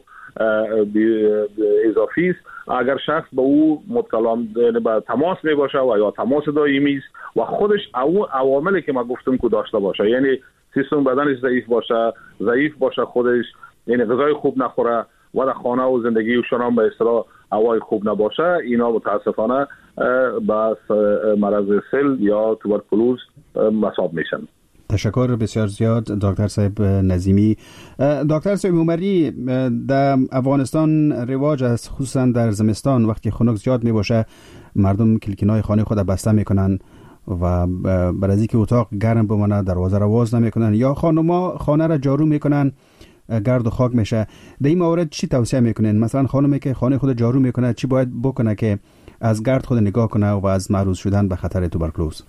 اضافی است، اگر شخص به او مبتلا به تماس می باشه و یا تماس دائمی است و خودش او عواملی که ما گفتم که داشته باشه، یعنی سیستم بدنش ضعیف باشه، ضعیف باشه خودش، یعنی غذای خوب نخوره و در خانه و زندگی و شنام به اصطلاح هوای خوب نباشه، اینا متاسفانه به مرض سل یا توبرکولوز مصاب میشن. تشکر بسیار زیاد دکتر صاحب نظیمی. دکتر صاحب عمری، در افغانستان رواج است خصوصا در زمستان وقتی خنک زیاد می باشه مردم کلکینای خانه خود بسته میکنن و برای اینکه اتاق گرم بمانه دروازه را باز نمیکنن یا خانم‌ها خانه را جارو میکنن گرد و خاک میشه. در این موارد چی توصیه میکنین؟ مثلا خانمی که خانه خود جارو میکنه چی باید بکنه که از گرد خود نگاه کنه و از معرض شدن به خطر توبرکلوز؟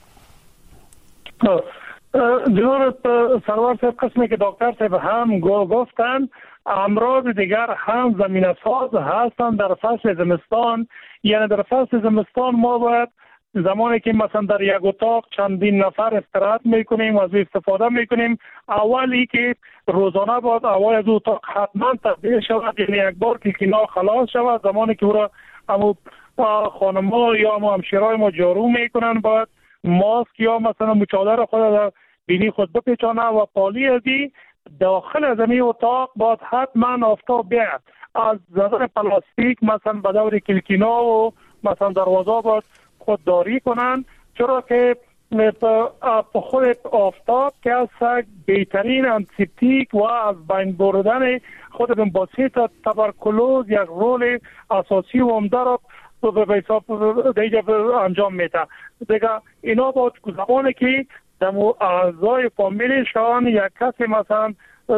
جناب سرور صاحب، قسمی که دکتر صاحب هم گفتن امراض دیگر هم زمینه ساز هستند در فصل زمستان. یعنی در فصل زمستان ما باید زمانی که مثلا در یک اتاق چندین نفر استراحت میکنیم و از استفاده میکنیم، اولی که روزانه باید اول از اتاق حتما تبدیل شود، یعنی یک بار کلکینا خلاص شود. زمانی که او را همو خانم‌ها یا همو همشیرهای ما جارو میکنن باید ماسک یا مثلا مچادر خود در بینی خود بپیچانه و پالی ازی داخل از این اتاق باید حتما آفتاب بیاید. از زدن پلاستیک مثلا به دور کلکینا و مثلا دروازه باید خودداری کنن، چرا که په خود آفتاب که از بهترین انتیسپتیک و از بین بردن خود بسیط توبرکلوز یک رول اساسی و عمده را به حساب دیگه انجام میده. دیگه اینا باید زمانی که دمو اعضای فامیلشان یک کسی مثلا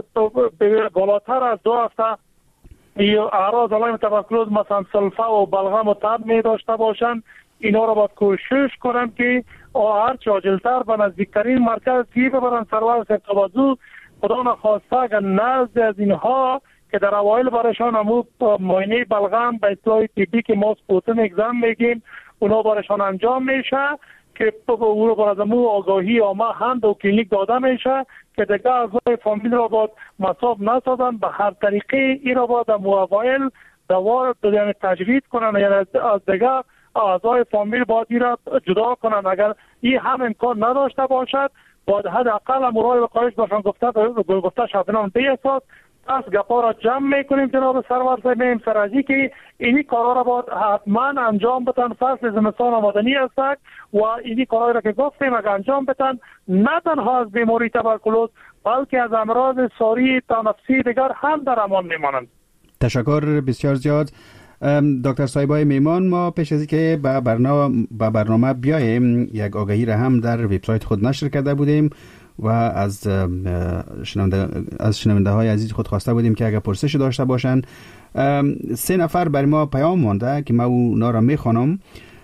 بالاتر از دو هفته یا اعراض علائم تبرکلوز مثلا سلفه و بلغم و تب می داشته باشند، اینا را باید کوشش کنم که هر چه عاجلتر به نزدیکترین مرکز تی ببرن. سرور صاحب توجه خدا نخواسته اگر نزد از اینها که در اوایل برایشان همو معاینه بلغم به اصطلاح طبی که ما سپوتن اگزم میگیم اونا برایشان انجام میشه که او رو باید همو آگاهی عامه هم دو کلینیک داده میشه که دیگه اعضای فامیل را باید مصاب نسازن. به هر طریقه این را باید همو اوایل دوا یعنی تجوید کنن، یعنی از دیگه اعضای فامیل باید این را جدا کنن. اگر این هم امکان نداشته باشد باید حداقل امورای وقایش باشن گفته گفته شدنان بیاساس پس گپا را جمع میکنیم جناب سرور صاحب میم سرازی که اینی کارا را باید حتما انجام بتن. فصل زمستان آمدنی است و اینی کارا را که گفتیم اگر انجام بتن نه تنها از بیماری تبرکلوز بلکه از امراض ساری تنفسی دیگر هم در امان میمانند. تشکر بسیار زیاد دکتر صایبای میمان. ما پیش از اینکه به برنامه به برنامه بیایم یک آگهی را هم در وبسایت خود نشر کرده بودیم و از شنونده از شنونده های عزیز خود خواسته بودیم که اگر پرسش داشته باشن. سه نفر برای ما پیام مانده که ما اونا را میخوانم.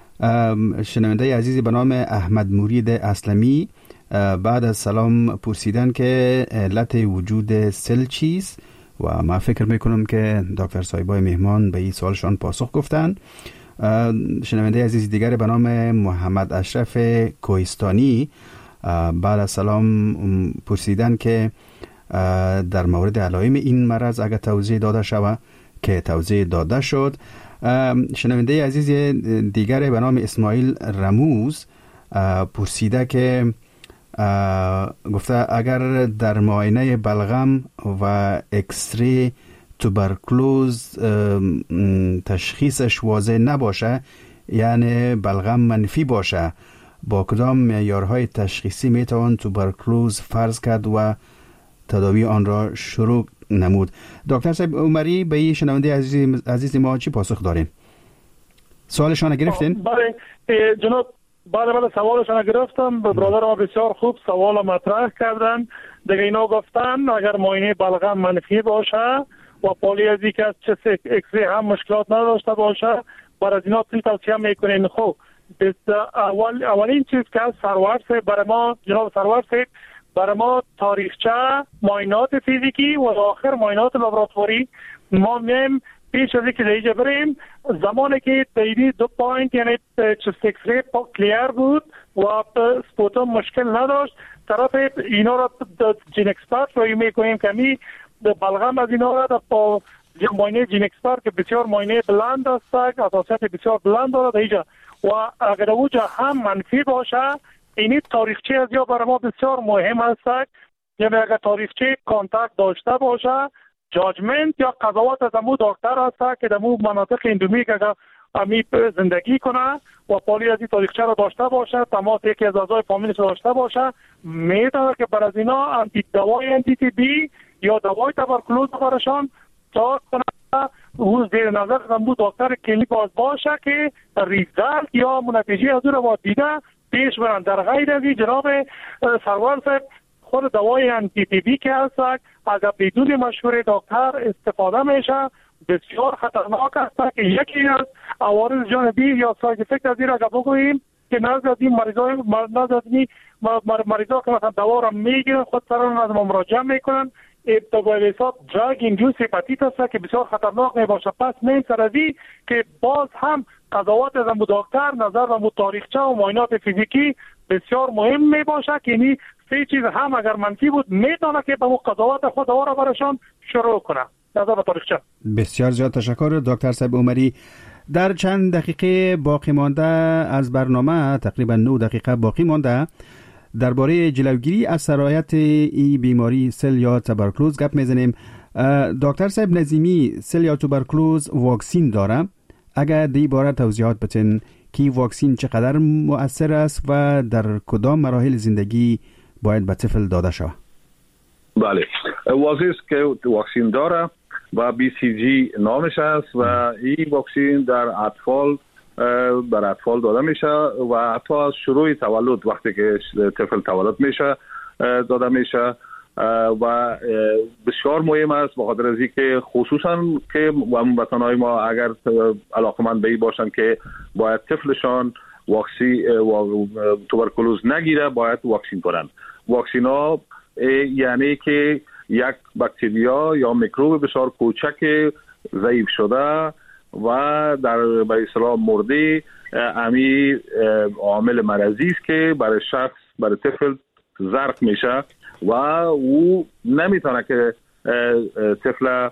شنونده عزیزی به نام احمد مرید اسلمی بعد از سلام پرسیدن که علت وجود سل چیست و ما فکر میکنم که دکتر صایبای مهمان به این سوالشان پاسخ گفتن. شنونده عزیز دیگر به نام محمد اشرف کوهستانی بعد از سلام پرسیدن که در مورد علائم این مرض اگر توضیح داده شود که توضیح داده شد. شنونده عزیز دیگر به نام اسماعیل رموز پرسیده که گفته اگر در معاینه بلغم و اکسری توبرکلوز تشخیصش واضح نباشه یعنی بلغم منفی باشه با کدام معیارهای تشخیصی میتوان توبرکلوز فرض کرد و تداوی آن را شروع نمود؟ دکتر صاحب عمری به این شنونده عزیز, عزیز ما چی پاسخ داریم؟ سوالشان گرفتین؟ بله جناب، بله بله سوالشان گرفتم. برادر ما بسیار خوب سوال مطرح کردن. دیگه اینا گفتن اگر معاینه بلغم منفی باشه و پالی از یک از چه اکسری هم مشکلات نداشته باشه برای از اینا چی توصیه میکنین؟ خب اول اولین چیز که از سرور صاحب برای ما جناب سرور صاحب برای ما تاریخچه معاینات فیزیکی و آخر معاینات لابراتواری ما میم پیش از اینکه دیگه بریم زمانی که دیدی دو پوینت یعنی چست اکسری کلیر بود و سپوتوم مشکل نداشت طرف اینا را جین اکسپرت رو میکنیم که می بلغم از اینا را با معاینه جین اکسپرت که بسیار معاینه بلند است اساسیت بسیار بلند دارد اینجا و اگر اوجا هم منفی باشه اینی تاریخچه از یا برای ما بسیار مهم است. یعنی اگر تاریخچه کانتاکت داشته باشه جاجمنت یا قضاوت از امو دکتر هست که دمو مناطق اندومیک اگر امی زندگی کنه و پالی از این تاریخچه را داشته باشه تماس یکی از اعضای فامیلش داشته باشه میتونه که بر از اینا انتی دوای انتی تی بی یا دوای تبرکلوز برشان تا کنه او زیر نظر زنبو دکتر کلینیک باز باشه که ریزالت یا نتیجه از او را دیده پیش برن. در غیر از این جناب سرور صاحب خود دوای انتی تی بی که هست اگر بدون مشوره دکتر استفاده میشه بسیار خطرناک است که یکی از عوارض جانبی یا ساید افکت از این را بگوییم که نزد این مریضای نزد این مریضا که مثلا دوا را میگیرن خود سران از ما مراجعه میکنن ابتدای حساب دراگ ایندیوس هپاتیت است که بسیار خطرناک می باشه. پس من سرازی که باز هم قضاوت از دکتر نظر و تاریخچه و معاینات فیزیکی بسیار مهم می باشه که این سه چیز هم اگر منفی بود میتونه که به قضاوت خود دوا را براشان شروع کنه نظر و تاریخچه. بسیار زیاد تشکر دکتر صاحب عمری. در چند دقیقه باقی مانده از برنامه تقریبا نه دقیقه باقی مانده درباره جلوگیری از سرایت این بیماری سل یا توبرکلوز گپ میزنیم. دکتر صاحب نظیمی سل یا توبرکلوز واکسین داره؟ اگر دی باره توضیحات بتین که واکسین چقدر مؤثر است و در کدام مراحل زندگی باید به طفل داده شود؟ بله واضح است که واکسین داره و بی سی جی نامش است و این واکسین در اطفال بر اطفال داده میشه و حتی از شروع تولد وقتی که طفل تولد میشه داده میشه و بسیار مهم است به خاطر از اینکه خصوصا که هموطنان ما اگر علاقمند به این باشن که باید طفلشان واکسی و توبرکولوز نگیره باید واکسین کنند. واکسین ها یعنی که یک باکتریا یا میکروب بسیار کوچک ضعیف شده و در به اصطلاح مرده امی عامل مرضی است که برای شخص برای طفل زرق میشه و او نمیتونه که طفل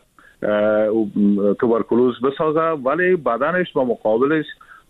توبرکولوز بسازه ولی بدنش با مقابلش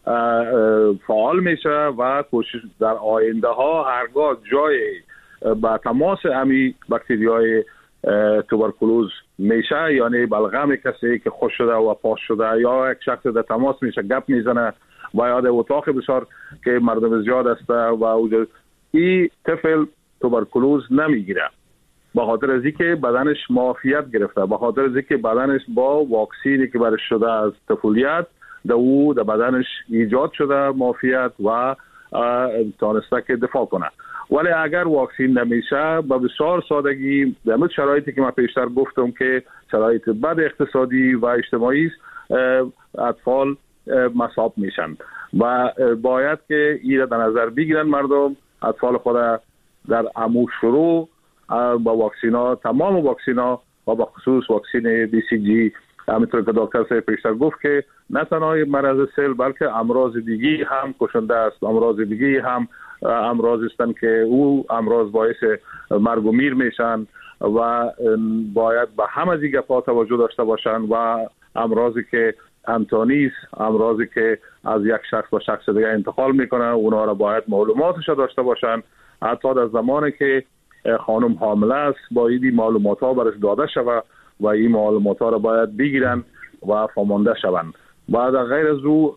فعال میشه و کوشش در آینده ها هرگاه جای با تماس امی باکتریای توبرکولوز میشه یعنی بلغم کسی که خوش شده و پاس شده یا یک شخص در تماس میشه گپ میزنه و یا در اتاق بسیار که مردم زیاد است و این طفل توبرکولوز نمیگیره به خاطر از اینکه بدنش معافیت گرفته به خاطر از اینکه بدنش با واکسینی که برش شده از طفولیت در او در بدنش ایجاد شده معافیت و تانسته که دفاع کنه. ولی اگر واکسین نمیشه به بسیار سادگی در مورد شرایطی که من پیشتر گفتم که شرایط بد اقتصادی و اجتماعی است اطفال مصاب میشن و باید که این در نظر بگیرن مردم اطفال خود در امو شروع با واکسینا تمام واکسینا و با خصوص واکسین بی سی جی همینطور که دکتر صاحب پیشتر گفت که نه تنها مرض سل بلکه امراض دیگی هم کشنده است امراض دیگی هم امراض هستند که او امراض باعث مرگ و میر میشن و باید به همه از این گپا توجه داشته باشن و امراضی که انتونیس امراضی که از یک شخص به شخص دیگه انتقال میکنه اونا را باید معلوماتش داشته باشن حتی در زمانی که خانم حامله است باید این معلومات ها برش داده شود و این معلومات ها را باید بگیرن و فهمانده شوند و در غیر از او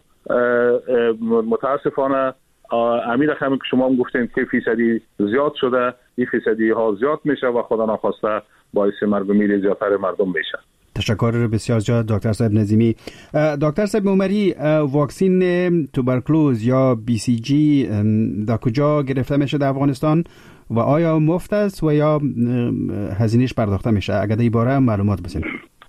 متاسفانه امیر رقمی که شما هم گفتین که فیصدی زیاد شده این فیصدی ها زیاد میشه و خدا نخواسته باعث مرگ و میر زیادتر مردم میشه. تشکر بسیار زیاد دکتر صاحب نظیمی. دکتر صاحب عمری واکسین توبرکلوز یا بی سی جی در کجا گرفته میشه در افغانستان و آیا مفت است و یا هزینهش پرداخته میشه؟ اگر در این باره معلومات بسید.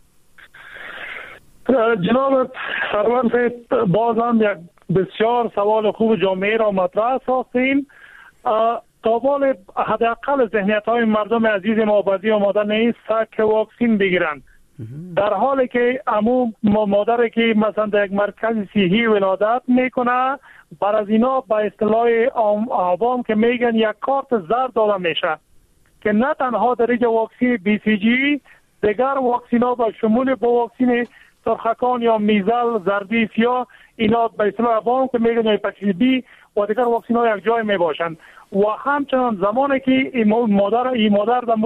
جناب سرور باز هم یک بسیار سوال خوب جامعه را مطرح ساختیم. قابل حداقل ذهنیت های مردم عزیز ما آبادی آماده نیست که واکسین بگیرند در حالی که امو مادری که مثلا در یک مرکز صحی ولادت میکنه بر از اینا به اصطلاح عوام که میگن یک کارت زرد داده میشه که نه تنها در اینجا واکسین بی سی جی دیگر واکسین ها به شمول با واکسین سرخکان یا میزل زردی سیاه اینا به اصطلاح عوام که میگن هپاتیت بی و دیگر واکسین ها یک جای میباشند و همچنان زمانی که این مادر این مادر در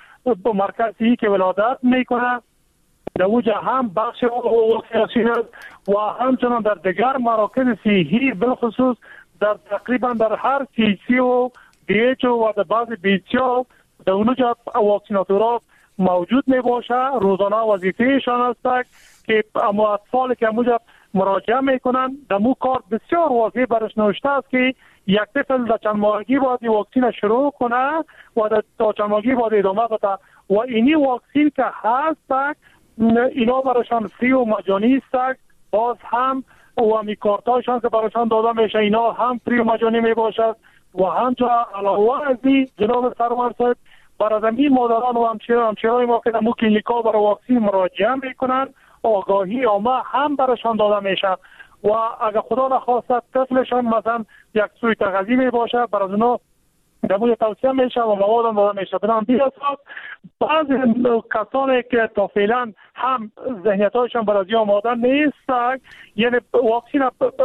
مرکز صحی که ولادت میکنه در اوجه هم بخش واکسیناسیون و همچنان در دیگر مراکز صحی بالخصوص در تقریبا در هر سی سی و دی اچ و در بعض بی سی او در اونجا واکسیناتورها موجود می باشه روزانه وظیفهشان است که اما اطفال که اونجا مراجعه میکنن در مو کار بسیار واضح برش نوشته است که یک طفل در چند ماهگی باید واکسین شروع کنه و در چند ماهگی باید ادامه بده و اینی واکسین که هست اینا براشان فری و مجانی است باز هم و همی کارتایشان که براشان داده میشه اینا هم فری و مجانی می باشد و همچنان علاوه از این جناب سرور صاحب برای زمین مادران و همچنان ما که در مو کلینیکا برای واکسین مراجعه میکنن آگاهی عامه هم براشان داده میشه و اگر خدا نخواست طفلشان مثلا یک سوی تغذیه می باشه برای اونا دموی توصیه میشه و مواد هم داده میشه. بنام بی اساس بعضی کسانی که تا فعلا هم ذهنیت هایشان برای آماده نیست یعنی واکسین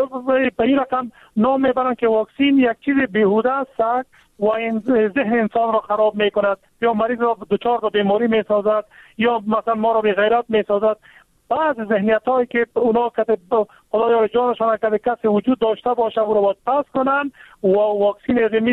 به این رقم نام میبرن که واکسین یک چیز بیهوده است و این ذهن انسان را خراب میکند یا مریض را دچار به بیماری میسازد یا مثلا ما را به غیرت میسازد. بعض ذهنیت هایی که اونا که خدایا جانشان که کسی وجود داشته باشه او را باید پس کنن و واکسین ازمی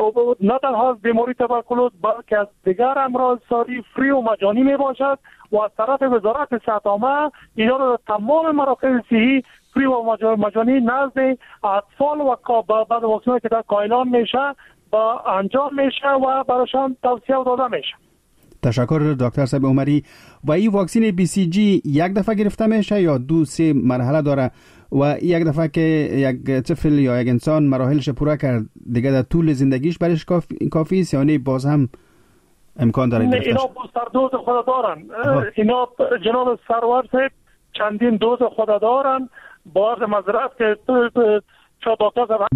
نه تنها از بیماری توبرکولوز بلکه از دیگر امراض ساری فری و مجانی می باشد و از طرف وزارت صحت عامه اینا را تمام مراکز صحی فری و مجانی نزد اطفال و بعد واکسینی که در کایلان میشه با انجام میشه و براشان توصیه داده میشه. تشکر دکتر صاحب عمری. و این واکسین بی سی جی یک دفعه گرفته میشه یا دو سه مرحله داره و یک دفعه که یک طفل یا یک انسان مراحلش پورا کرد دیگه در طول زندگیش برش کافی, کافی است یا نه باز هم امکان داره گرفتش؟ اینا بوستر دوز خود دارن. اینا جناب سرور صاحب چندین دوز خود دارن. باز مذرت که چه دکتر صاحب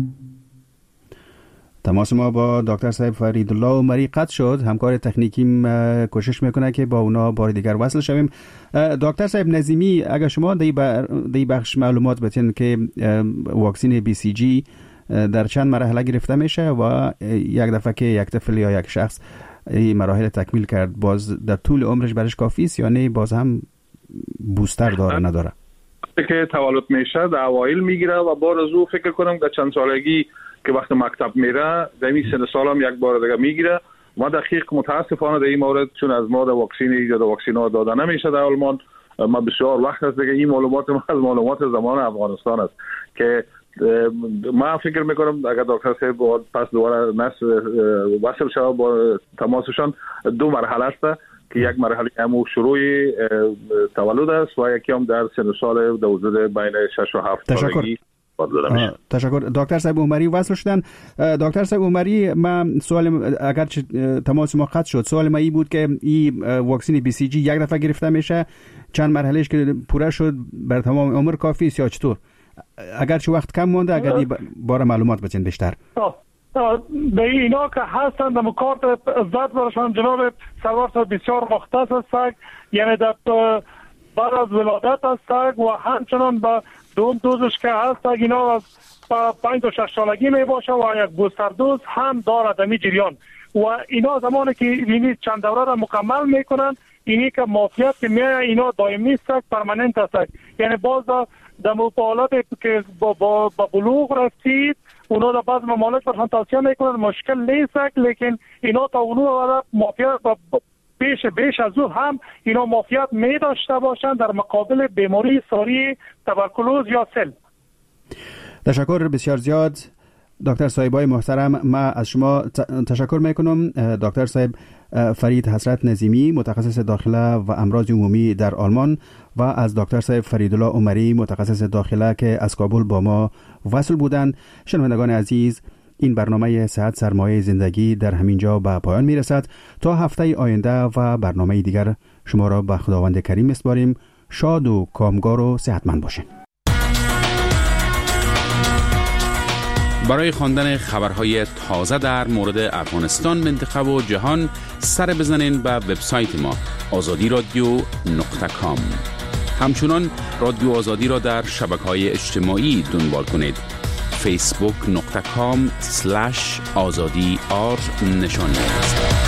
تماس ما با دکتر صاحب فریدالله عمری قطع شد. همکار تکنیکی کوشش میکنه که با اونا بار دیگر وصل شویم. دکتر صاحب نظیمی اگر شما در این بخش معلومات بتین که واکسین بی سی جی در چند مرحله گرفته میشه و یک دفعه که یک طفل یا یک شخص این مراحل تکمیل کرد باز در طول عمرش برش کافی است یا نه باز هم بوستر داره نداره؟ که تولد میشه در اوایل میگیره و بعد از او فکر کنم که چند سالگی که وقت مکتب میره در این سن سال هم یک بار دیگه میگیره. ما دقیق متاسفانه در این مورد چون از ما در واکسین یا در واکسین ها داده نمیشه در آلمان، ما بسیار وقت است دیگه این معلومات ما از معلومات زمان افغانستان است که ما فکر میکنم اگر دکتر صاحب پس دوباره نس وصل شد با تماسشان دو مرحله است که یک مرحله همو شروع تولد است و یکی هم در سن سال در حدود بین شش و هفت سالگی. تشکر دکتر صاحب عمری وصل شدن. دکتر صاحب عمری من سوال اگر تماس ما قطع شد سوال ما این بود که این واکسین بی سی جی یک دفعه گرفته میشه چند مرحلهش که پوره شد بر تمام عمر کافی است یا چطور؟ اگر چه وقت کم مونده اگر دی بار معلومات بچین بیشتر. به اینا که هستند در مکارت ذات برشان جناب سروار صاحب بسیار مختص است، یعنی در بعد از ولادت است و همچنان با دوم دوزش که هست اینا از پنج تا شش سالگی می باشه و یک بوستر دوز هم دارد در می جریان و اینا زمانی که اینی چند دوره را مکمل میکنن اینی که معافیت که میایه اینا دائمی نیست پرمننت است. یعنی باز در مقابلات که با, با, با بلوغ رسید اونا در بعض ممالک برشان توصیه میکنن مشکل نیست، لیکن اینا تا اونو معافیت بیش بیش از او هم اینا معافیت می داشته باشند در مقابل بیماری ساری توبرکلوز یا سل. تشکر بسیار زیاد دکتر صاحبای محترم. ما از شما تشکر میکنم. دکتر صاحب فرید حسرت نظیمی متخصص داخله و امراض عمومی در آلمان و از دکتر صاحب فریدالله عمری متخصص داخله که از کابل با ما وصل بودند. شنوندگان عزیز این برنامه صحت سرمایه زندگی در همینجا به پایان می رسد. تا هفته آینده و برنامه دیگر شما را به خداوند کریم میسپاریم. شاد و کامگار و صحتمند باشین. برای خواندن خبرهای تازه در مورد افغانستان، منطقه و جهان سر بزنین به وبسایت ما آزادی رادیو نقطه کام. همچنان رادیو آزادی را در شبکه‌های اجتماعی دنبال کنید. فیسبوک نقطه کام سلش آزادی آر نشان است.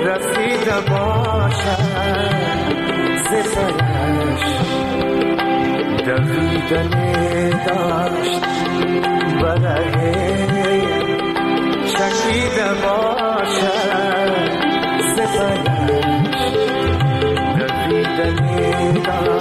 رسید باشد ز سرش دویدن داشت برای چکیده باشد سپرش دویدن داشت